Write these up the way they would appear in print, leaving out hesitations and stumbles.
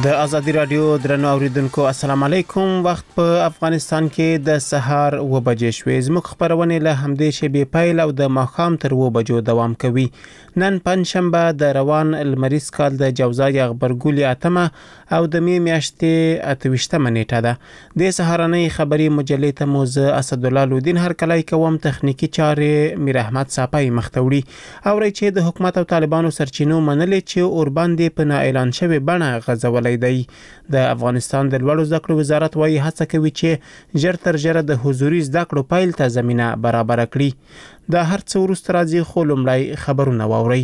د ازادي رادیو درنو اوریدونکو السلام علیکم. وخت په افغانستان کې د سهار 9 بجې شوې. زموږ خبرونه له همدې شبي پیل او د ماښام تر 9 بجو دوام کوي. نن پنځشنبه د روان المریز کال د جوزای غبرګولي اتمه او د می میاشتې 28 نیټه ده. د سهارنۍ خبري مجلې ته موز اسد الله لودین هر کله کوم تخنیکی چارې میر احمد صاحب مختوړي او چې د حکومت او طالبانو سرچینو منلې چې اور باندې په اعلان شوی بڼه غزول دی. د افغانستان د لوړو زده کړو وزارت وايي هڅه کوي چې ژر تر ژره د حضوري زده کړو پیل ته زمينه برابر کړي. د هر څو وروسته راځي خو لومړی خبرونه واوري.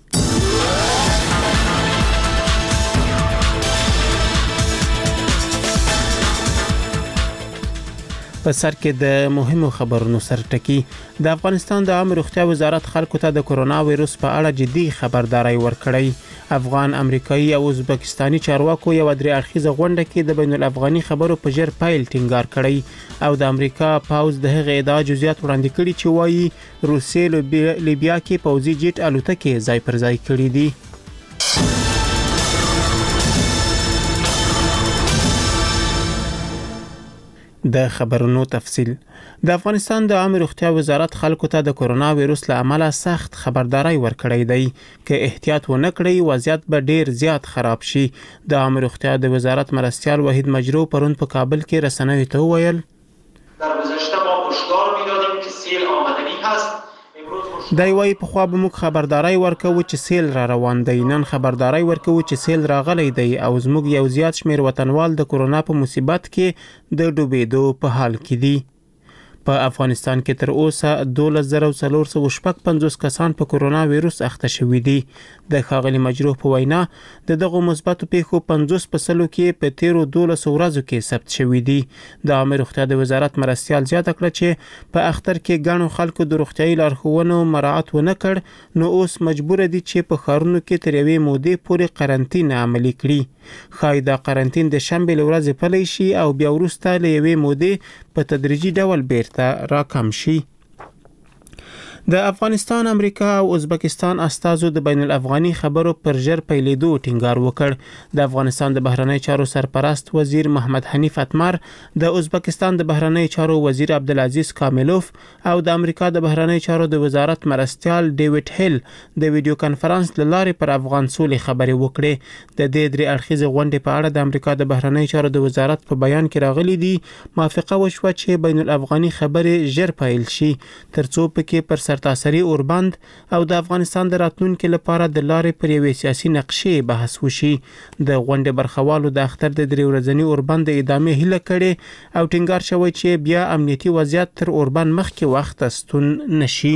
په سر کې د مهمو خبرونو سرټکی. د افغانستان د عامه روغتیا وزارت خلکو ته د کرونا وایروس په اړه جدي خبرداري ورکړی. افغان، امریکایي او ازبکستاني چارواکو یو درې اړخیزه غونډه کې د بین الافغاني خبرو په ژر پیل ټینګار کړی او د امریکا پاوز د هغه ادعا جزئیات وړاندې کړي چې وایي روسیې لیبیا کې پوځي جیټ الوتکې ځای پر ځای کړي دي. د خبرونو تفصیل. د افغانستان د عامه روغتیا وزارت خلکو ته د کرونا وایروس له امله سخت خبرداري ورکړی دی چې احتیاط ونه کړي وضعیت به ډیر زیات خراب شي. د عامه روغتیا د وزارت مرستیال وحید مجرو پرون په کابل کې رسنیو ته وویل در گذشته ما هشدار می‌دادیم که سیل آمدنی هست. دای وای په خوا به موږ خبرداري ورکو چې سیل را روان دی. نن خبرداري ورکو چې سیل راغلی دی او زموږ یو زیات شمیر وطنوال د کرونا په مصیبت کې د ډوبېدو په حال کې دي. په افغانستان کې تر اوسه 12455 کسان په کرونا وایروس اخته شوي دي. د ښاغلي مجروح په وینا دغه مثبتو پیښو 50% کې په 13 ورځو کې ثبت شوي دي. د عامه روغتیا د وزارت مرستیال زیاته کړه چې په اختر کې ګڼو خلکو د روغتیايي لارښوونو مراعات ونه کړ نو اوس مجبور دي چې په ښارونو کې تر یوې مودې پورې قرنطین عملي کړي. خای دا قرنطین د شنبې ورځې پلی شي او بیا وروسته له یوې مودې په تدریجي ډول بیرته راکم شي. د افغانستان، امریکا او ازبکستان استازو د بین الافغاني خبرو پر ژر پیلېدو ټینګار وکړ. د افغانستان د بهرنی چارو سرپرست وزیر محمد حنیف اتمر، د ازبکستان د بهرنی چارو وزیر عبدالعزیز کاملوف او د امریکا د بهرنی چارو د وزارت مرستیال ډیوډ هیل د ویډیو کانفرنس لارې پر افغان سولې خبرې وکړې. د دې درې اړخیزه غونډې په اړه د امریکا د بهرنی چارو د وزارت په بیان کې راغلي دي موافقه وشوه چې بین الافغاني خبرې ژر پیل شي ترڅو پکې پر تاسري اوربند او د افغانستان د راتلونکو لپاره د لارې پر یوې سیاسي نقشې بحث وشي. د غونډې برخوالو د اختر د 3 ورځنی اوربند د ادامې هیله کړې او ټینګار شوی چې بیا امنیتي وضعیت تر اوربند مخکې وخت ستون نشي.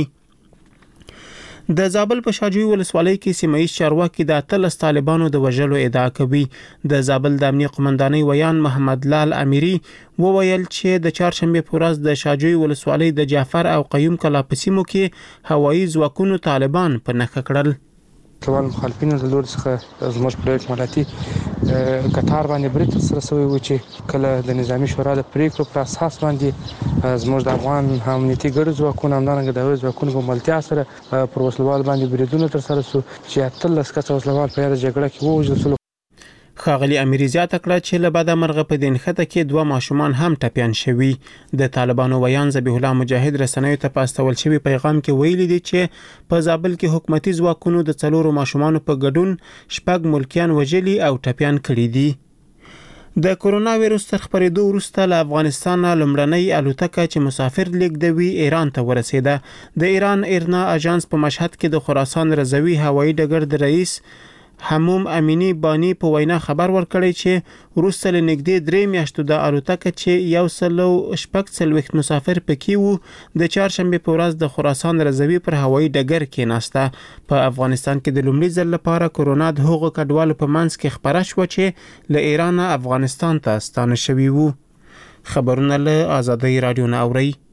د زابل په شاجوی ولسوالۍ کې سیمایي چارواکي د 13 طالبانو د وژلو ادعا کوي. د زابل د امنیه قومندانۍ ویان محمد لال امیری وویل چې د چهارشنبه په ورځ د شاجوی ولسوالۍ د جعفر او قیوم کلا په سیمو کې هوایي ځواکونو طالبان په نښه کړل. طبعا مخالفینو د لور څخه زموږ پر اکمالاتي قطار باندې برید سره سوی و چې کله د نظامی شورا د پریکړو پر اساس باندې زموږ د افغان امنیتي ګډ ځواکونو همدارنګه د هغوی ځواکونو په ملتیا سره پر وسلوال باندې بریدونه ترسره شو چې 13 کسه وسلوال په یاده جګړه کې ووژل شول. ښاغلي امیری زیاته کړه چې له بده مرغه په دې نښته کې 2 ماشومان هم ټپیان شوي. د طالبانو ویان ذبیح الله مجاهد رسنیو ته په استول شوی پیغام کې ویلي دي چې په زابل کې حکومتي ځواکونو د 4 ماشومانو په ګډون 6 ملکیان وژلي او ټپیان کړي دي. د کرونا وایروس تر خپرېدو وروسته له افغانستان لومړنۍ الوتکه چې مسافر لیږدوي ایران ته ورسېده. د ایران ایرنا اژانس په مشهد کې د خراسان رضوي هوایي ډګر د رئیس حموم امینی بانی په وینا خبر ورکړی چې وروسته له نږدې 3 میاشتو د الوتکه چې 140 مسافر پکې وو د چهارشنبه په ورځ د خراسان رضوي پر هوایي ډګر کې ناسته. په افغانستان کې د لومړي ځل لپاره کرونا د هغو کډوالو په منځ کې خبره شوه چې له ایران افغانستان ته ستانه شوي وو. خبرونه له آزادۍ رادیو نه اوري.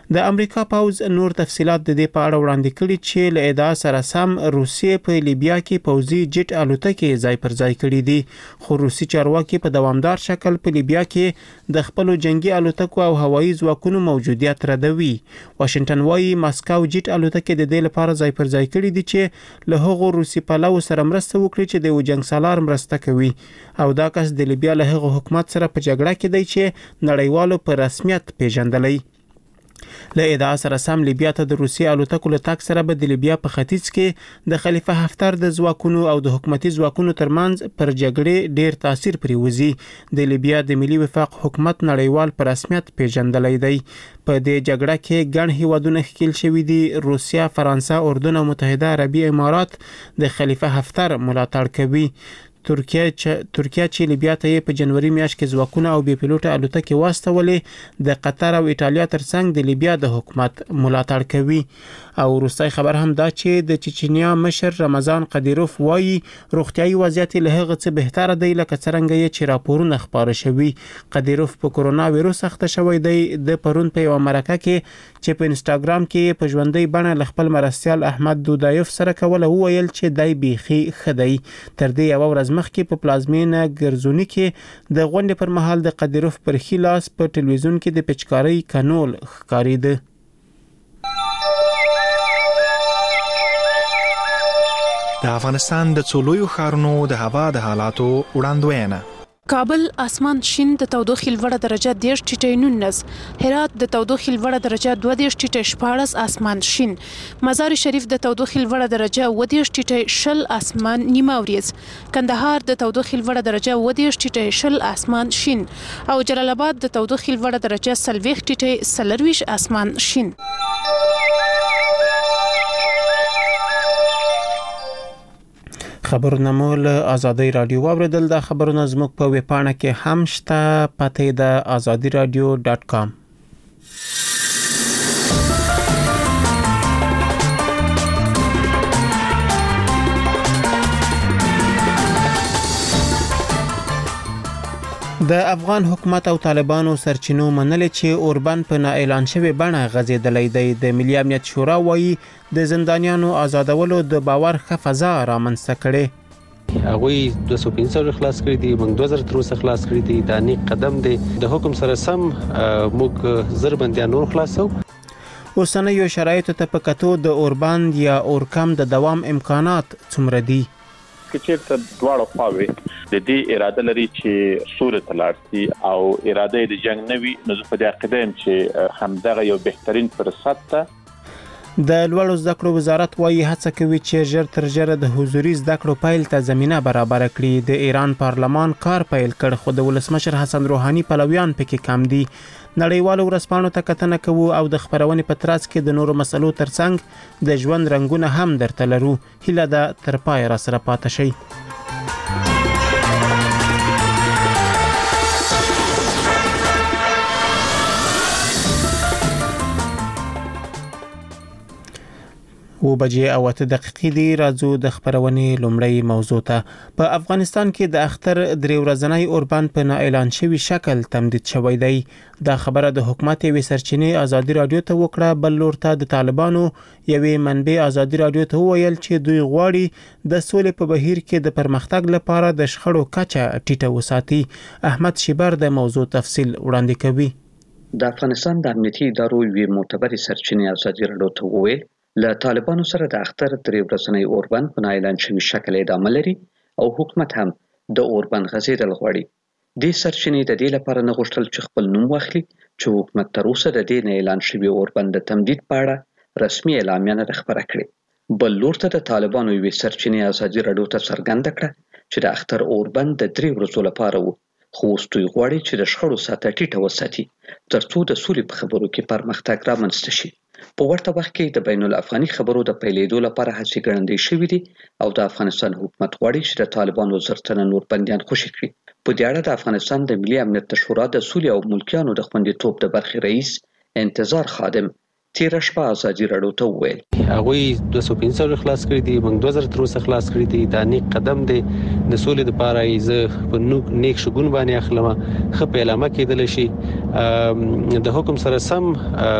د امریکا پوز نور تفصيلات د دې په اړه وړاندې کړي چې له ادعا سره سم روسیې په لیبیا کې پوزي جټ الوتکې ځای پر ځای کړي دي خو روسي چارواکي په دوامدار شکل په لیبیا کې د خپل جنگي الوتکو او هوایي ځواکونو موجودیت ردوي واشنگټن وايي ماسکو جټ الوتکې د دې لپاره ځای پر ځای کړي دي چې له هغو روسي پلو سره مرسته وکړي چې د جنگ سالار مرسته کوي او دا کس د لیبیا له هغو حکومت سره په جګړه کې دی چې نړیوالو په رسمیت پیژندلی له ادعا سره سم لیبیا ته د روسي الوتکو له تک سره به د لیبیا په ختیځ کې د خلیفه حفتر د ځواکونو او د حکومتي ځواکونو ترمنځ پر جګړې ډیر تاثیر پریوزي د لیبیا د ملي وفاق حکومت نړیوال په رسمیت پیژندلی دی په دې جګړه کې ګڼ هیوادونه ښکیل شوي دي روسیا فرانسه اردن او متحده عربي امارات د خلیفه حفتر ملاتړ کوي ترکیه چې لیبیا ته په جنوري میاشت کې ځواکونه او بي پیلوټه الوتکې واستولې د قطر او ایټالیا ترڅنګ د لیبیا د حکومت ملاتړ کوي او وروستۍ خبر هم دا چې د چچنیا مشر رمضان قدیروف وایي روغتیايي وضعیت له هغه څه بهتره دی لکه څنګه چې راپورونه خبره شوي قدیروف په کورونا وایروس اخته شوی دی د پرون په یو مرکه کې چې په انستګرام کې په ژوندۍ بڼه خپل مرستیال احمد دودایف سره کوله ویل چې دای بیخي خدای تر دې یو ورځ مخکې په پلازمینه ګرزونی کې د غونډې پر مهال د قدیروف پر خلاص په ټلویزیون کې د پچکارۍ کانول ښکارېده د افغانستان د څولویو ښارونو د هوا د حالاتو وړاندوینه کابل اسمان شین د تودوخې لوړه درجه 10 ټیټه 19 هرات د تودوخې لوړه درجه 12 ټیټه 14 اسمان شین مزار شریف د تودوخې لوړه درجه 20 ټیټه 0 اسمان نیمه وریځ کندهار د تودوخې لوړه درجه 20 ټیټه 0 اسمان شین او جلال آباد د تودوخې لوړه درجه 40 ټیټه 40 اسمان شین خبرونه مو له آزادۍ رادیو واوریدل د خبرونو زموږ په ویب پاڼه کې هم شته پته د azadiradio.com د افغان حکومت او طالبانو سرچینو منلې چې اوربان په نا اعلان شوی بڼه غځېدلی دی د ملي امنیت شورا وایي د زندانیانو آزادولو د باور ښه فضا رامنځته کړي هغه 215 خلاص کړی دي موږ 2000 تر اوسه خلاص کړی دي دا نیک قدم دی د حکم سره سم موږ زر بنديان نور خلاصو اوسنیو شرایطو ته په کتو د اوربان یا اورکم د دوام امکانات څومره دي چې ته دواړه خواوي د دې اراده لري چې صورت لارسي او اراده د جنگ نوي نو په دې عقیده چې همدغه یو بهترین فرصت ده د لوړو زده کړو وزارت وايي هڅه کوي چې ژر تر ژره د حضوري زده کړو پیل ته زمينه برابر کړي د ایران پارلمان کار پیل کړ خو د ولسمشر حسن روحاني پلویان پکې کم دي نړیوالو ورځپاڼو ته کتنه کوو او د خبرونې په ترڅ کې د نورو مسلو ترڅنګ د ژوند رنگونه هم درته لرو هیله ده تر پای را سره پاتې شي و بجې او 8 دقیقې دی راځو د خبرونې لومړی موضوع ته په افغانستان کې د اختر درې ورځنی اوربان په نا اعلان شوی شکل تمدید شوی دی دا خبره د حکومت وی سرچینې ازادي رادیو ته وکړه بل لور ته د طالبانو یوې منبع ازادي رادیو ته ویل چې دوی غواړي د سولې په بهیر کې د پرمختګ لپاره د شخړو کچه ټیټه وساتي احمد شیبر د موضوع تفصیل وړاندې کوي د افغانستان د امنیتي ادارو وی معتبر سرچینې ازادي رادیو ته ویل له طالبانو سره د اختر درې ورځنی اوربان په اعلان شوی شکل ادامه لري او حکومت هم د اوربان غځېدل غواړي د سرچینې د دې لپاره نه غوښتل چې خپل نوم واخلي چې حکومت تر اوسه د دې نه اعلان شوی اوربان د تمدید په اړه رسمي اعلامیه نه خبره کړې بل لور ته د طالبانو وی سرچینې ازادي رادیو ته څرګنده کړه چې د اختر اوربان د 3 ورځو لپاره وو خو ستوي غواړي چې د شخړو سطح ټیټه وساتي ترڅو د سولې په خبرو کې پرمختګ رامنځته شي په ورته وخت کې د بین الافغاني خبرو د پیلېدو لپاره هڅې ګړندې شوې دي او د افغانستان حکومت غواړي چې د طالبانو زرتنه نور بنديان خوشي کړي په دې اړه د افغانستان د ملي امنیت شورا د سولې او ملکیانو د خوندیتوب د برخې رئیس انتظار خادم تیر شپه ازادي رادیو ته ویل هغه 215 خلاص کړی دي موږ 2000 تر اوسه خلاص کړی دي دا نیک قدم دی د سولې لپاره یې په نیک شګون باندې اخلمه خپ اعلان کېدل شي د حکم سره سم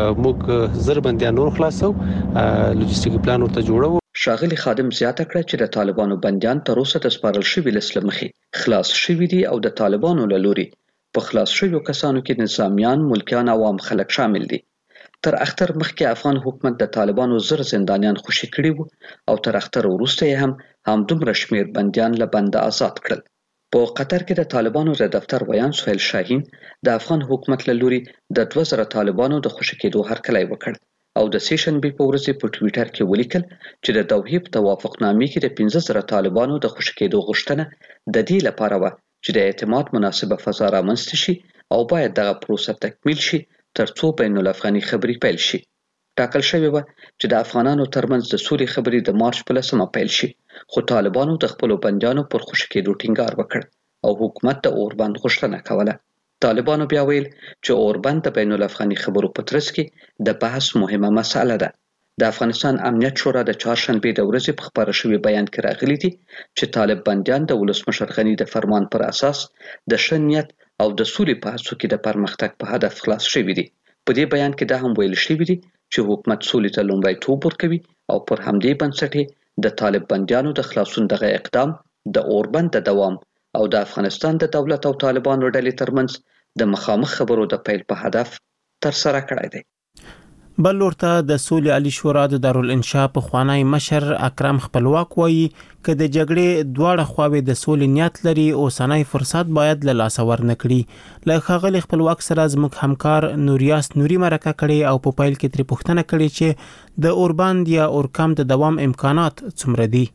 موږ زر بنديان نور خلاصو لوجستیکي پلان ورته جوړو. ښاغلي خادم زیاته کړه چې د طالبانو بنديان تر اوسه د سپارل شوي لست له مخې خلاص شوي دي او د طالبانو له لوري په خلاص شویو کسانو کې نظامیان، ملکیان او عام خلک شامل دي. تر اختر مخکې افغان حکومت د طالبانو زر زندانیان خوشي کړي وو او تر اختر وروسته یې هم دومره شمیر بنديان له بنده آزاد کړل. په قطر کې د طالبانو د دفتر ویان سهیل شاهین د افغان حکومت له لوري د 2000 طالبانو د خوشي کېدو هرکلی وکړ او د سیشنبې په ورځ په ټوئیټر کې ولیکل چې د دوحې په توافقنامې کې د 15000 طالبانو د خوشي کېدو غوښتنه د دې لپاره و چې د اعتماد مناسبه فضا رامنځته شي او باید دغه پروسه تکمیل شي ترڅو بین الافغاني خبرې پیل شي. ټاکل شوی و چې د افغانانو ترمنځ د سولې خبرې د مارچ په 10 پیل شي، خو طالبانو د خپل بنديانو پر خوشي کېدو ټینګار وکړ او حکومت د اوربند غوښتنه کوله. طالبانو بیا ویل چې اوربند د بین الافغاني خبرو په ترڅ کې د بحث مهمه مسأله ده. د افغانستان امنیت شورا د چهارشنبې د ورځې په خبره شوی بیان کې راغلي دي چې طالب بنديان د ولسمشر غني د فرمان پر اساس د ښه نیت او د سولې په هڅو کې د پرمختګ په هدف خلاص شوي دي. په دې بیان کې دا هم ویل شوی دي چې حکومت سولې ته لومړیتوب ورکوي او پر همدې بنسټ د طالب بنديانو د خلاصون دغه اقدام د اوربند د دوام او د افغانستان د دولت او طالبانو ډلې ترمنځ د مخامخ خبرو د پیل په هدف تر سره کړی دی. بل ورته د سولې عالی شورا د دارالانشا په خوانی مشر اکرم خپلواک وایي چې د جګړې دواړه خواوې د سولې نیت لري او سنای فرصت باید له لاس ورنکړي. له ښاغلي خپلواک سره زموږ همکار نوریاس نوري مرکه کړي او په پیل کې تر پوښتنه کړي چې د اوربند یا اورکم د دوام امکانات څومره دي.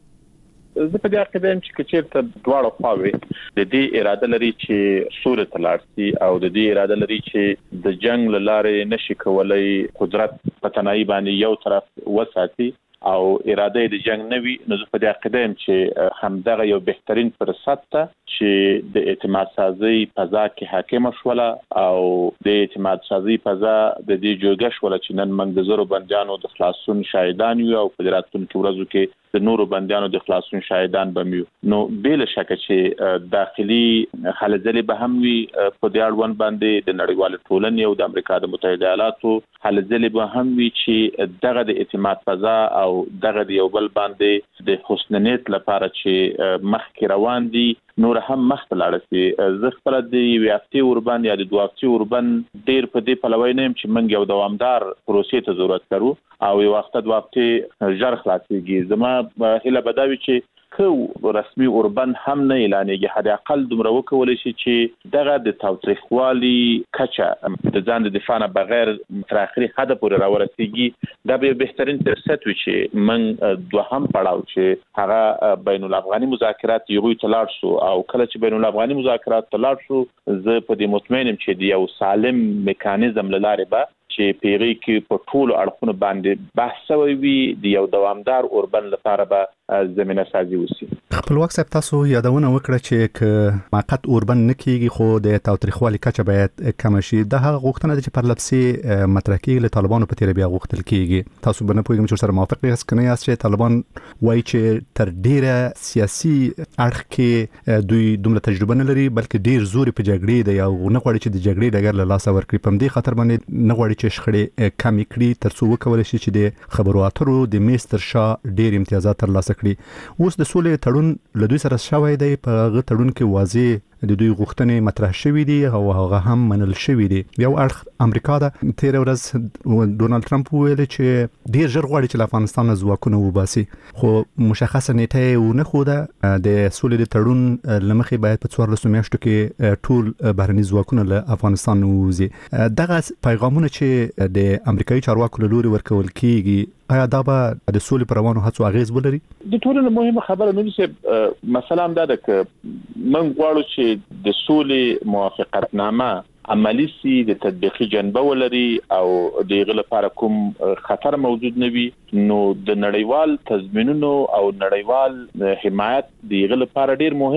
زه په دې عقیده یم چې چیرته دواړه خواوې د دې اراده لري چې سولې ته لاړ شي او د دې اراده لري چې د جنگ له لارې نشي کولای قدرت په تنهایی باندې یو طرف وساتي او اراده د جنگ نه وي، نو زه په دې عقیده یم چې همدغه یو بهترین فرصت ته چې د اعتماد سازي فضا کې حاکم شوله او د اعتماد سازي فضا د دې جوړه شوله چې نن موږ د زرو بنديانو د خلاصون شاهدان یو او په راتلونکو ورځو کې د نورو بنديانو د خلاصون شاهدان بمیو. نو بل شک چې داخلي حلزلې به هم وي په دې اړوند باندې د نړیوال ټولنې او د امریکا د متحده ایالاتو حلزلې به هم وي چې دغه د اعتماد فضا او دغه د یو بل باندې د حسن نیت لپاره چې مخکې روان دي نور هم مخته لاړ شي. زه خپل د یو هفته اوربند یا د دوه هفته اوربند ډیر په دې پلوي نه يم چې موږ یو دوامدار پروسې ته ضرورت لرو او یو وخت دوه هفته ژر خلاصيږي. زما هله بداوي چې کو رسمي اوربند هم نه اعلانېږي، حد اقل دومره وکولای شي چې دغه د تاوتریخوالي کچه د ځان د دفاع نه بغیر تر اخري حد پورې راورسیږي. دا به بهترین فرصت وي چې من دوهم پړاو چې هغه بین الافغاني مذاکرات یو تلاړ شو او کله چې بین الافغاني مذاکرات تلاړ شو زه په دې مطمئنم چې د یو سالم میکانیزم لاره به چې پیری کې په ټولو اړخونو باندې بحث وي د یو دوامدار اوربند لپاره به زمينه سازي وسی. خپلواک صاحب تاسو یادونه وکړه چې ک موقت اوربند نکېږي خو د تاوتریخوالي کچه باید کم شي. دا هغه غوښتنه ده چې پر لپسي مطرح کېږي له طالبانو په تیر بیا غوښتل کېږي. تاسو به نه پوهیږم چې سره موافق یاست کنه یاست چې طالبان وایي چې تر ډیره سیاسي اړخ کې دوی دومره تجربه نه لري بلکې ډیر زور په جګړې دی او نه غواړي چې د جګړې ډګر له لاسه ورکړي. په دې خاطر باندې نه غواړي چې شخړې کم کړي ترڅو وکولای شي چې د خبرو اترو د میستر شاه ډیر امتیازات ترلاسه کړي. اوس د سولې تړون له دوی سره شوی دی، په هغه تړون کې واضح د دوی غوښتنې مطرح شوې دي او هغه هم منل شوې دي. یو اړخ امریکا ده، تیر ورځ ډونالد ټرمپ ویل چې ډیر ژر غواړي چې افغانستان نه ځواکونه وباسي، خو مشخصه نیټه ونه خوده. د سولې د تړون لمخې باید په 14 میاشتو کې ټول بهرني ځواکونه له افغانستان ووځي. دغه پیغامونه چې د امریکایي چارواکو له لوري ورکول کیږي آیا دا به د سولې پر روانو هڅو اغیز ولري؟ د ټولنې مهمه خبره نه چې مثلا دا ده چې موږ غواړو چې د سولې موافقتنامه عملی سي، د تطبیقي جنبه ولري او دغه لپاره کوم خطر موجود نه وي، نو د نړیوال تضمینونو او نړیوال حمایت دغه لپاره ډیر مهم ده.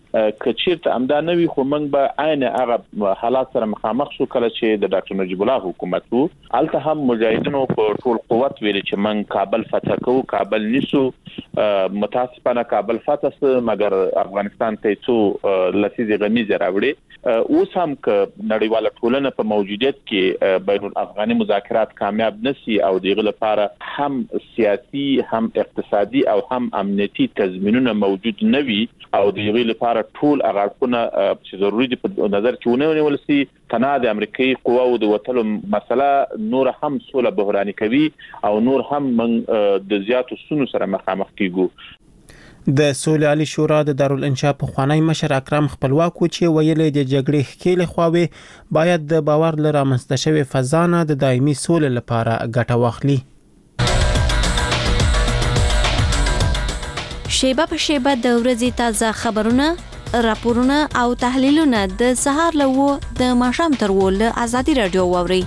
کچیرته امدا نوي خو موږ به عین هغه حالات سره مخامخ شو کله چې د ډاکټر نجیب الله حکومت وو. الته هم مجاهدینو په ټول قوت ویل چې موږ کابل فتح کوو، کابل نیسو. متاسفانه کابل فتح سه مګر افغانستان ته څو لسیزه غمیزه راوړي. اوس هم ک نړیواله ټولنه په موجودیت کې بین الافغاني مذاکرات کامیاب نشي او دغه لپاره هم سیاسي هم اقتصادي او هم امنیتي تضمینونه موجود نوي او دغه لپاره ټول اغاړونه چې ضروري دي په نظر کې ونیول شي. تنها د امریکایي قواو د وټلو مسله نور هم سوله بحراني کوي او نور هم من د زیاتو سونو سره مخامخ کیږو. د سولې عالی شورا د دارالانشا په خوانی مشر اکرم خپلواک چې ویلې د جګړې ښکېل خواوې باید د باور لپاره مستشوي فزانه د دایمي سولې لپاره ګټه واخلي. شیبه په شیبه د ورځې تازه خبرونه، راپورونه او تحلیلونه د سهار له د ماښام تر له ازادي رادیو واوري.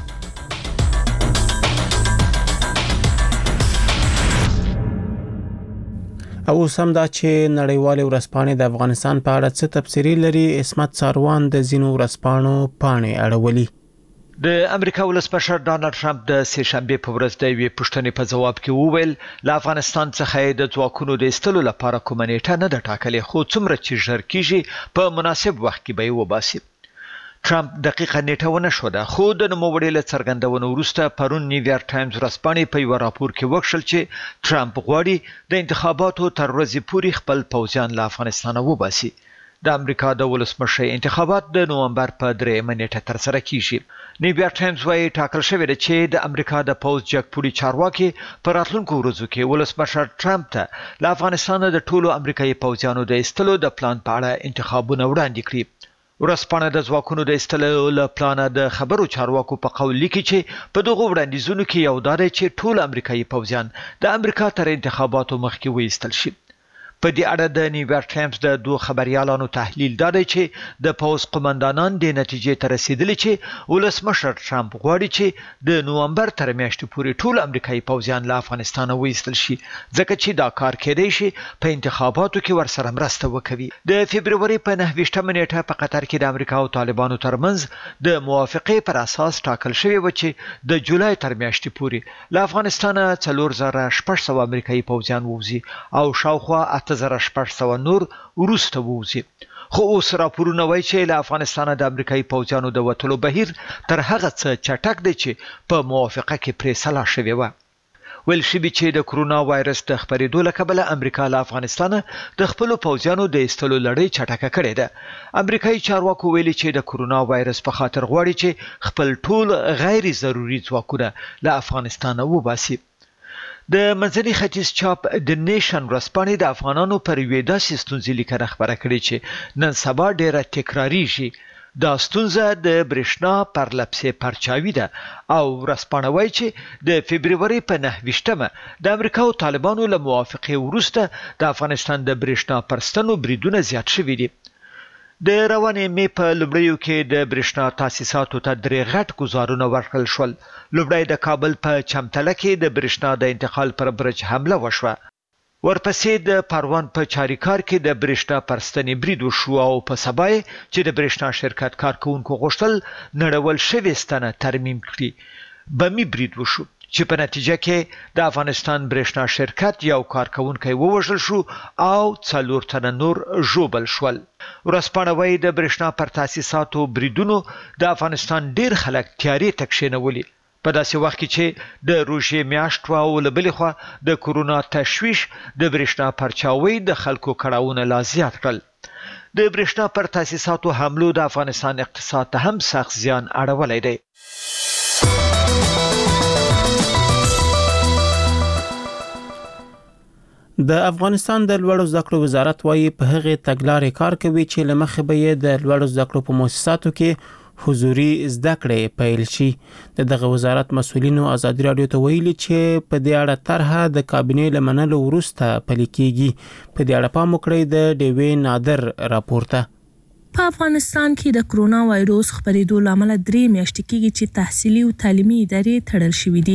او سم دا چې نړیوال ورځپاڼې د افغانستان په اړه څه تفسیری لري. اسمت ساروان د زینو ورځپاڼو پاڼې اړولي. د امریکا ولسمشر ډانلډ ټرمپ د سه شنبه په ورځ د یوې پوښتنې په جواب کې وویل له افغانستان څخه د ځواکونو د ایستلو لپاره کومه نیټه نه ده ټاکلې، خو څومره چې ژر کیږي په مناسب وخت کې به یې وباسي. ټرمپ دقیقه نیټه ونه شوه، خو د نوموړي له څرګندونو وروسته پرون نیویارک ټایمز ورځپاڼې په یو راپور کې وکړل چې ټرمپ غواړي د انتخاباتو تر ورځې پورې خپل پوځیان له افغانستان وباسي. د امریکا د ولسمشر انتخابات د نومبر په 3 نیټه ترسره کیږي. نیویارک ټایمز وايي ټاکل شوی دی چې د امریکا د پوز جګپوړي چارواکي په راتلونکو ورځو کې ولسمشر ټرمپ ته له افغانستان د ټولو امریکایي پوځیانو د ایستلو د پلان په اړه انتخابونه وړاندې کړي. ورځپاڼه د ځواکونو د ایستلو له پلان د خبرو چارواکو په قول لیکي چې په دغه وړاندیزونو کې یو دا دی چې ټول امریکایي پوځیان د امریکا تر انتخاباتو مخکې وایستل شي. په دې اړه د نیویارک ټایمز د دوه خبريالانو تحلیل دا دی چې د پوز قومندانان د نتیجې ته رسیدلي چې ولسمشر ټرمپ غواړي چې د نومبر تر میاشتې پورې ټول امریکایي پوځیان له افغانستان وایستل شي، ځکه چې دا کار کېدای شي په انتخاباتو کې ورسره مرسته وکړي. د فبرवरी په 9 نیټه په قطر کې د امریکا او طالبانو ترمنځ د موافقې پر اساس ټاکل شوی و چې د جولای تر میاشتې پورې له افغانستان 4600 امریکایي پوځیان ووزي او شاوخوا 8600 نور وروسته ووزي. خو اوس راپورونه وایي چې له افغانستان د امریکایي پوځیانو د وټلو بهیر تر هغه څه چټک دی چې په موافقه کې پرې سلا شوی و. ویل شوی چې د کرونا وایرس د خپرېدو له کبله امریکا له افغانستان د خپل پوځیانو د ایستلو لړۍ چټکه کړې ده. امریکایي چارواکو ویلي چې د کرونا وایرس په خاطر غواړي چې خپل ټول غیر ضروري ځواکونه له افغانستان وباسي. د منځني ختیځ چاپ د نیشن ورځپاڼې د افغانانو پر یوې داسې ستونزې لیکنه خبره کړې چې نن سبا ډیره تکراریږي. دا ستونزه د برېښنا پرلپسې پرچاوي ده او ورځپاڼه وایي چې د فبرवरी په 9 د امریکا او طالبانو له موافقې وروسته د افغانستان د برېښنا پرستنو بریدونه زیات شوي دي. د روانې مې په لومړیو کې د برېښنا تاسیساتو ته درې غټ ګزارونه ورکړل شول. لومړی د کابل په چمتله کې د برېښنا د انتقال پر برج حمله وشوه. ورپسې د پروان په چاریکار کې د برېښنا پرستنې برید وشو او په سبا چې د برېښنا شرکت کارکونکو غوښتل نړول شوې ستنه ترمیم کړي بمي برید وشو چې په نتیجه کې د افغانستان برېښنا شرکت یو کارکونکی ووژل شو او 4 تنه نور ژوبل شول. ورځپاڼه وايي د برېښنا پر تاسیساتو بریدونو د افغانستان ډیر خلک تیاری تکشینولي په داسې وخت کې چې د روژې میاشت او له بلې خوا د کورونا تشویش د برېښنا پرچاوي د خلکو کړهونه لا زیات کړل. د برېښنا پر تاسیساتو حملو د افغانستان اقتصاد ته هم سخت زیان اړولی دی. د افغانستان د لوړو زده کړو وزارت وايي په هغه تګلارې کار کوي چې لمخه به د لوړو زده کړو په مؤسساتو کې حضوري زده کړې پیل شي. دغه وزارت مسؤلینو ازادي رادیو ته ویلي چې په دې اړه طرحه د کابینې لمنلو وروسته پلي کیږي. په دې اړه پام وکړئ د ډیوی نادر راپورته. په افغانستان کې د کرونا وایروس خپرېدو لامل 3 میاشتې کېږي چې تحصیلي او تعلیمي ادارې تړل شوې دي.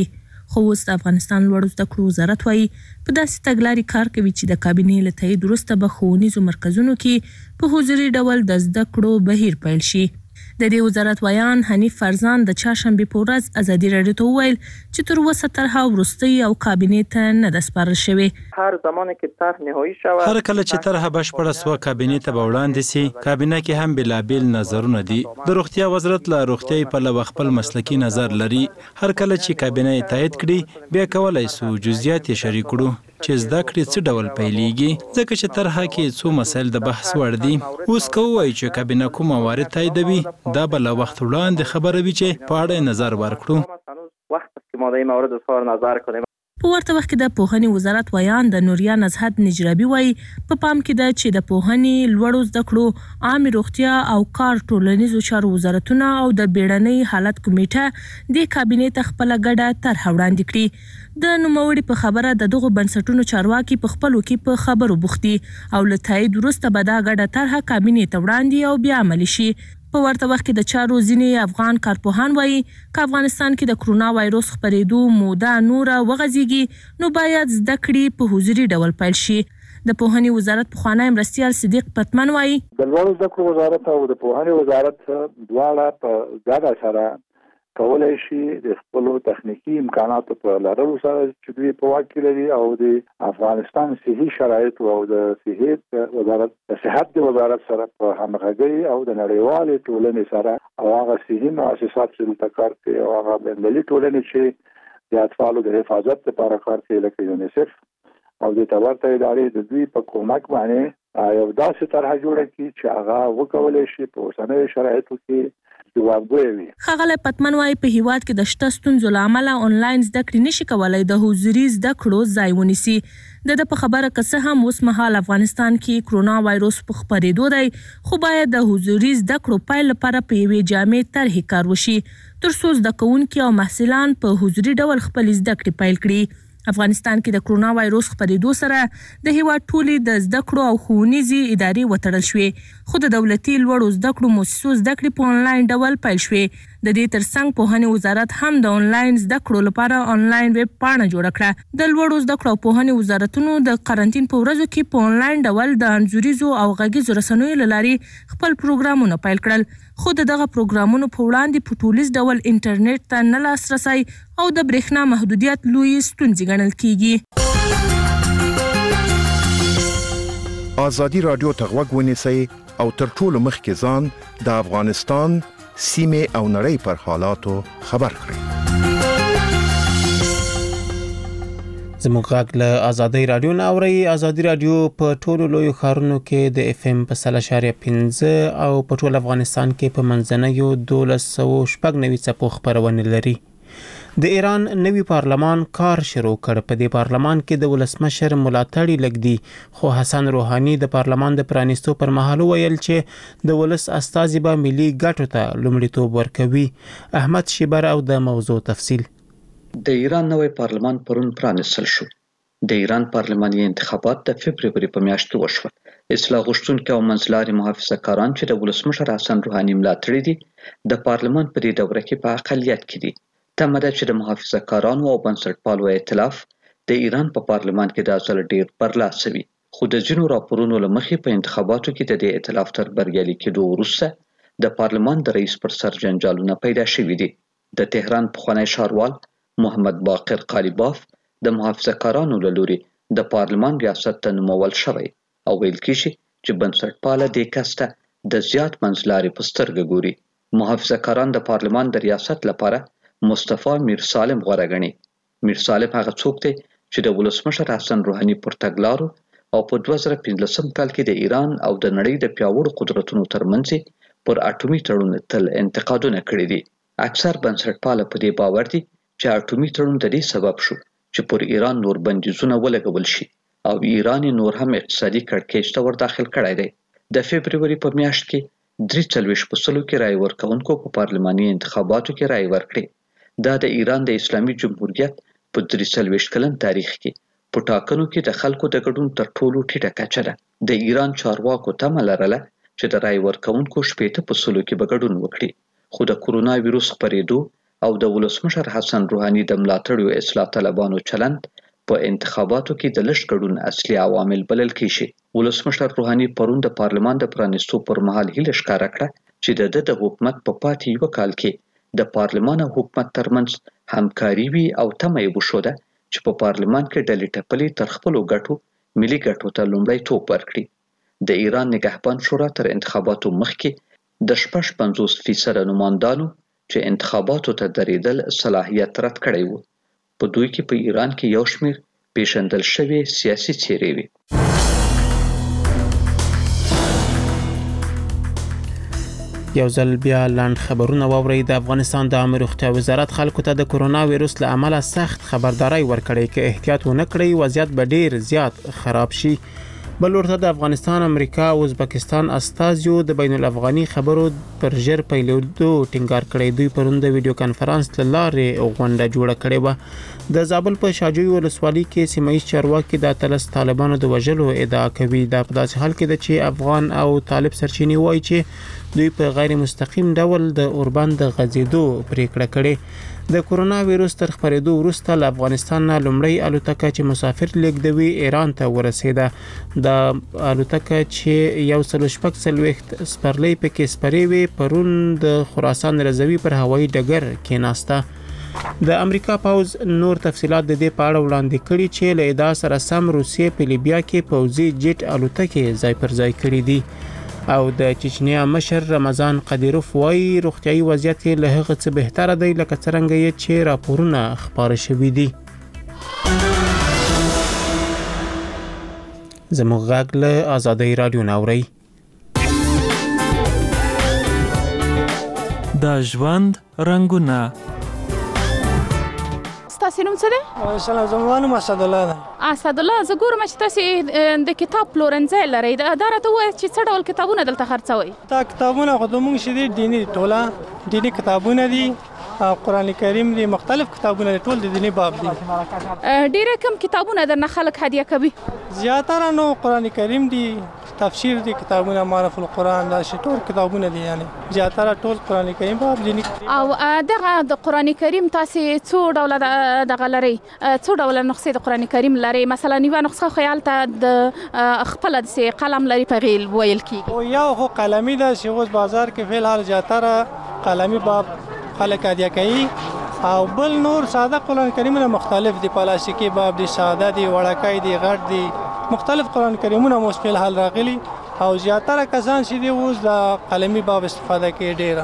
خو اوس د افغانستان لوړو زده کړو وزارت وايي په داسې تګلارې کار کوي چې د کابینې له تایید وروسته به ښوونیزو مرکزونو کې په حضوري ډول د زده کړو بهیر پیل شي. د دې وزارت ویان حنیف فرزان د چهارشنبې په ورځ ازادي راډیو ته وویل چې تر اوسه طرحه وروستۍ او کابینې ته نه ده سپارل شوې. هر زمانه کې طرح نهایی شوه، هر کله چې طرحه بشپړه سوه کابینې ته به وړاندې سي. کابینه کې هم بېلابېل نظرونه دي. د روغتیا وزارت له روغتیايي پلوه خپل مسلکي نظر لري. هر کله چې کابینه یې تایید کړي بیا کولای سو جزئیات یې شریک کړو چې زده کړې څه ډول پیلېږي، ځکه چې طرحه کې څو مسایل د بحث وړ دي. اوس که ووایو چې کابینه کوم موارد تاییدوي دا به له وخت وړاندې خبره وي چې په اړه یې نظر ورکړو. وخت که ما در این مورد اظهار نظر کنیم. په ورته وخت کې د پوهنې وزارت ویان د نوریا نزهت نجرابي وایي په پام کې ده چې د پوهنې لوړو زده کړو عامه روغتیا او کار ټولنیزو چارو وزارتونه او د بیړنۍ حالت کمیټه د کابینې ته خپله ګډه طرحه وړاندې کړي. د نوموړي په خبره د دغو بنسټونو چارواکي په خپلو کې په خبرو بوخت دي او له تایید وروسته به دا ګډه طرحه کابینې ته وړاندې او بیا عملي شي. په ورته وخت کې د چارو ځینې افغان کارپوهان وایي که افغانستان کې د کرونا وایروس خپرېدو موده نوره وغځېږي نو باید زده کړې په حضوري ډول پیل شي. د پوهنې وزارت پخوانی مرستیال صدیق پتمن وایي د لوړو زده کړو وزارت او د پوهنې وزارت دواړه په ګډه سره کولای شي د خپل تخنیکی امکاناتو په لرلو سره چې دوی په واک کې لري او د افغانستان صحي شرایط او د صحت وزارت سره په همغږي او د نړیوالې ټولنې سره او هغه صحي مؤسسات چې د کار کوي او هغه بندلي ټولنې چې د اطفالو د حفاظت لپاره کار کوي لکه یونیسف او د تبرته ادارې د دوی په کومک باندې یو داسې طرحه جوړه کړي چې هغه وکولای شي په اوسنیو شرایطو کې ښاغلی پتمن وایي په هیواد کې د شته ستونزو له امله آنلاین زده کړې نشي کولای د حضوري زده کړو ځای ونیسي. د په خبره که څه هم اوس مهال افغانستان کې کرونا وایروس په خپرېدو دی خو باید د حضوري زده کړو پیل لپاره په یوې جامع طرحې کار وشي تر څو زده کوونکي او محصلان په حضوري ډول خپل زده کړې پیل کړي. افغانستان کې د کرونا وایروس خپرېدو سره د هیواد ټولې د زده کړو او ښوونیزې ادارې وتړل شوې خو د دولتي لوړو زده کړو مؤسسو زده کړې په آنلاین ډول پیل شوې. د دې ترڅنګ پوهنې وزارت هم د آنلاین زده کړو لپاره آنلاین ویب پاڼه جوړه کړه. د لوړو زده کړو او پوهنې وزارتونو د قرنطین په ورځو کې په آنلاین ډول د انځوریزو او غږیزو رسنیو له لارې خپل پروګرامونه پیل کړل خو دغه پروګرامونو په وړاندې په ټولیز ډول انټرنیټ ته نه لاسرسی او د برېښنا محدودیت لوی ستونزې ګڼل کیږي. ازادي رادیو ته غوږ ونیسئ او تر ټولو مخکې ځان د افغانستان سیمه او نړۍ پر حالاتو خبر کړئ. زموږ غږ له ازادي رادیو نه اورئ. ازادي رادیو په ټولو لویو ښارونو کې د اف ام په 0.5 او په ټول افغانستان کې په منځنیو 1290 څپو خپرونه لري. د ایران نوی پارلمان کار شروع کړ. په دې پارلمان کې د ولسمشر ملاتړي لږ دي خو حسن روحاني د پارلمان د پرانیستو پر مهال ویل چې د ولس استازي به ملي ګټو ته لومړیتوب ورکوي. احمد شیبر او د موضوع تفصیل. د ایران نوی پارلمان پرون پرانیستل شو. د ایران پارلماني انتخابات د فبروري په میاشت کې وشول. اصلاح غوښتونکي او منځلاري محافظه کاران چې د ولسمشر حسن روحاني ملاتړي دي د پارلمان په دې دوره کې په اقلیت کې دي. تمه ده چې د محافظه کارانو او بنسټپالو ائتلاف د ایران په پارلمان کې د ځل ډیر برلاسه وي. خو د ځینو راپورونو له مخې په انتخاباتو کې د دې ائتلاف تر بریالي کېدو وروسته د پارلمان د رئیس پر سر جنجالونه پیدا شوي دي. د تهران پخوانی ښاروال محمد باقر قالیباف د محافظه کارانو له لوري د پارلمان ریاست ته نومول شوی او ویل کېږي چې بنسټپاله دې کس ته د زیات منځلاري په سترګه ګوري. محافظه کاران د پارلمان د ریاست لپاره مصطفی میر سالم غوره ګڼي. میر سالم هغه څوک دی چې د ولسمشر حسن روحاني پر تګلارو او په 2015 کال کې د ایران او د نړۍ د پیاوړو قدرتونو ترمنځ پر اټومي تړون تل انتقادونه کړي دي. اکثر بنسټپاله په دې باور دي چې اټومي تړون د دې سبب شو چې پر ایران نور بندیزونه ولګول شي او ایران نور هم اقتصادي کړکېچ ته ور داخل کړی دی. د فبروري په میاشت کې 43% کې رای ورکوونکو په پارلماني انتخاباتو کې رای ورکړي. دا د ایران د اسلامي جمهوریت په 43 کلن تاریخ کې په ټاکنو کې د خلکو د ګډون تر ټولو ټیټه کچه ده. د ایران چارواکو تمه لرله چې د رای ورکوونکو 80% کې به ګډون وکړي خو د کرونا وایروس خپرېدو او د ولسمشر حسن روحاني د ملاتړو اصلاح طلبانو چلند په انتخاباتو کې د لږ ګډون اصلي عوامل بلل کیږي. ولسمشر روحاني پرون د پارلمان د پرانیستو پر مهال هیله ښکاره کړه چې د حکومت په پاتې یو کال کې د پارلمان او حکومت ترمنځ همکاري وي او تمه یې وشوده چې په پارلمان کې ډلې ټپلې تر خپلو ګټو ملي ګټو ته لومړیتوب ورکړي. د ایران نگهبان شورا تر انتخاباتو مخکې د 55% نمایندانو چې انتخاباتو ته درېدل صلاحیت رد کړی وو. په دوی کې په ایران کې یو شمېر پیژندل شوي سیاسي څېرې وي. یو ځل بیا لاند خبرونه واورئ. د افغانستان د عامه روغتیا وزارت خلکو ته د کرونا وایروس له امله سخت خبرداري ورکړې چې احتیاط ونه کړئ وضعیت به ډیر زیات خراب شي. بل ورته د افغانستان، امریکا او ازبکستان استازیو د بین الافغاني خبرو پر ژر پیلېدو ټینګار کړی. دوی پرون د ویډیو کانفرنس له لارې غونډه جوړه کړې وه. د زابل په شاجوی ولسوالۍ کې سیمه ییز چارواکي د اتلس طالبانو د وژلو ادعا کوي. دا په داسې حال کې ده چې افغان او طالب سرچینې وایي چې دوی په غیر مستقیم ډول د اوربند د غځېدو پریکړه کړې. د کرونا وایروس تر خپرېدو وروسته له افغانستان نه لومړی الوتکه چې مسافر لیږدوي ایران ته ورسېده. د الوتکه چې 140 سپرلۍ پکې سپرې وي پرون د خراسان رضوي پر هوایي ډګر کېناسته. د امریکا پوز نور تفصيلات د دې په اړه وړاندې کړي چې له ادعا سره سم روسیې په لیبیا کې پوځي جیټ الوتکې ځای پر ځای کړي دي. او د چچنیا مشر رمضان قدیروف وايي روغتيایي وضعیت له هغه څه بهتره دی لکه څنګه یې چې راپورونه خبره شوي دي. زموږ غږ له آزادۍ رادیو ناوري. د ژوند رنگونه. تاسو نوم څه دی؟ سلام، زما نوم اسد الله ده. اسد الله، زه ګورم چې تاسو د کتاب پلورنځي لرئ. دا راته وایي چې څه ډول کتابونه دلته خرڅوئ؟ دا کتابونه خو زموږ شدي دیني ټوله دیني کتابونه دي، قرآن کریم دي، مختلف کتابونه دي، ټول د دیني باب دي. ډېر کم کتابونه درنه خلک هدیه کوي؟ زیاتره نو قرآن کریم دي، تفسیر دي کتابونه، معرف القرآن، دا ټول کتابونه دي. یعنی زیاتره ټول قرآن کریم باب دي. او دغه د قرآن کریم تاسو څو ډول دغه لري؟ څو ډول نسخې د قرآن کریم لري؟ مثلا یو نسخه خیال ته د خپل د قلم لري په غیل ویل کیږي. او یو خو قلمي ده چې اوس بازار کې فعل حال زیاتره قلمي باب خلک هدیه کوي. او بل نور ساده قرآن کریمونه مختلف دي، پلاستیکي باب دي، ساده دي، وړکای دي، غټ دي، مختلف قرآن کریمونه مو په حال راغلي. او زیاتره کسان چې دی اوس د قلمي باب استفاده کوي ډیره.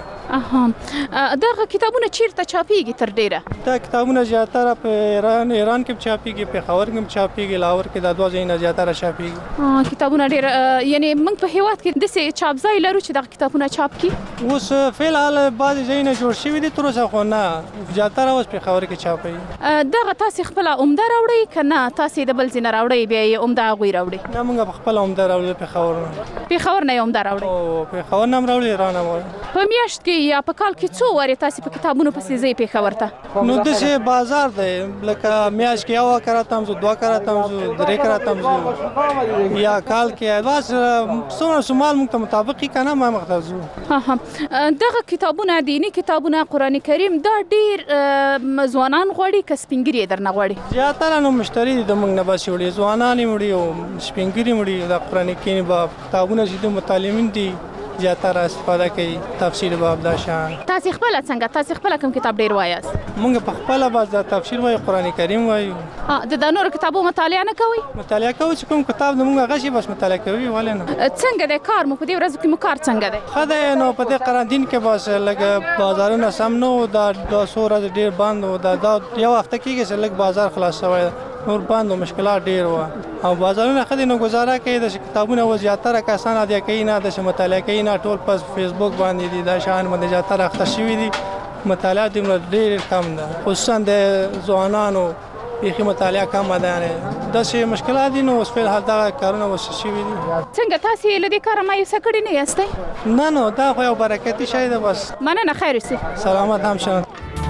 دغه کتابونه چیرته چاپیږي تر ډیره؟ دا کتابونه زیاتره په ایران کې چاپیږي، په پېښور کې چاپیږي، لاهور کې د دوه ځایونو زیاتره چاپیږي. کتابونه ډیر یعنی موږ په هیواد کې د سه چاپ ځای لرو چې دغه کتابونه چاپ کړي. اوس فعل حال بعض ځایونه جوړ شوي دي، تر اوسه خو نه، زیاتره اوس په پېښور کې چاپي. دغه تاسو خپل عمده راوړي کنه تاسو د بل ځای نه راوړي بیا یې عمده غوي راوړي؟ نه، موږ خپل عمده راوړي په پېښور. پېښور نه عمده راوړي؟ او پېښور نه راوړي، ایران راوړي. په میاشت کې یا په کال کې څو واره تاسو په کتابونو پسې ځئ پېښور ته؟ نو د څه بازار دی، لکه میاشت کې یو کراتم زو، دوه کراتم زو، درې کراتم زو، یا کال کې واس څومره شمال موږ ته مطابق کنه ما مختزو. دغه کتابونه دینی کتابونه قرآن کریم دا ډیر ځوانان غوړي که سپینګری درنه غوړي؟ زیاتره نو مشتری د موږ نه بس وړي، ځوانان وړي او سپینګری وړي. د قرآن کریم باب کتابونه چې د متعلمین دي زیاتره استفاده کوي، تفسیر باب دا شان. تاسو خپل څنګه تاسو خپل کوم کتاب ډیر وایاست؟ موږ په خپل باز د تفسیر وایو، قرآن کریم وایو. د نور کتابو مطالعه نه کوي؟ مطالعه کوي چې کوم کتاب د موږ غشي بس مطالعه کوي ولې نه. څنګه د کار مو په دې ورځو کې مو کار څنګه دی؟ خدای نو په دې قرانتین کې بس لګ بازارونه سم نو دا 200 ورځې ډیر بند و، دا یو هفته کېږي چې لګ بازار خلاص شوی، نور بند و، مشکلات ډیر و. او بازارونه خدای نو گزاره کوي د کتابونه و زیاتره کسان هدیه کوي، نه د مطالعه کوي، نه ټول پس فیسبوک باندې دي دا شان باندې زیاتره اخته شوی دي. مطالعه دې ډیر کم ده، خصوصا د ځوانانو یې مطالعه کم ده. د څه مشکلات دي نو اوس په حال دا کارونه وشي شوی دي. څنګه تاسو له دې کار مایوسه کړی نه یاستئ؟ نه نو دا خو یو برکتي شی ده بس. مننه، خیر اوسئ. سلامت هم شئ.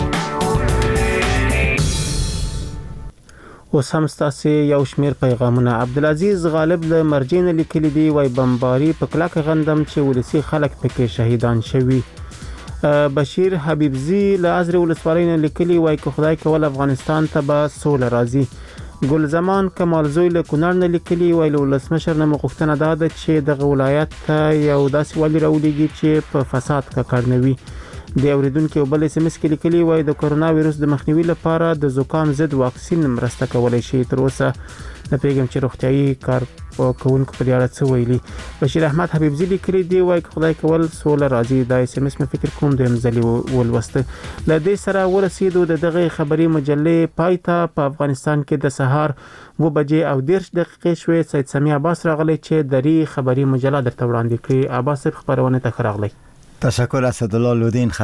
اوس هم ستاسو یو شمیر پیغامونه. عبدالعزیز غالب له مرجین لیکلي دی، وای بمباری په کلک غندم چې ولسی خلک پکې شهیدان شوي. بشیر حبیبزی له ازرې ولسوالۍ نه لیکلي وای که خدای کول افغانستان ته به سوله راځي. ګل زمان کمالزوی له کونړ نه لیکلي وای له ولسمشر نه مغوښتنه ده چې دغه ولایت ته یو داسې والی راولېږي چې په فساد ککړ نه وي. د اوریدونکو یو بل SMS کې لیکلي وای د کرونا وایروس د مخنیوي لپاره د زکام ضد واکسین مرسته کولای شي. تر اوسه نه پیغام چې روغتيایي کار کوونکو په اړه څه ویلي. بشیر احمد حبیبزی لیکلي دی وای خدای کول سوله راځي. دا SMS مې فکر کوم د امزلي ولوسته. ل دې سره ورسېدو د دغه خبري مجلې پایته په افغانستان کې د سهار 2:10 شوې. سید سمی عباس راغلی چې دری خبري مجله درته وړاندې کړي. عباس خبرونه ته راغلی. تشکر اسدالله لودین.